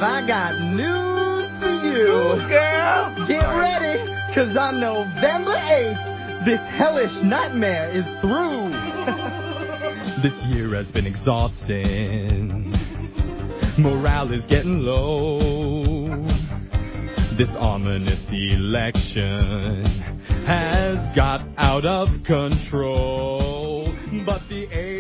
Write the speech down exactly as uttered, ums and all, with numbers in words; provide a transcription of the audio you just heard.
I got news for you. Ooh, girl. Get ready, cause on November eighth, this hellish nightmare is through. This year has been exhausting. Morale is getting low. This ominous election has got out of control. But the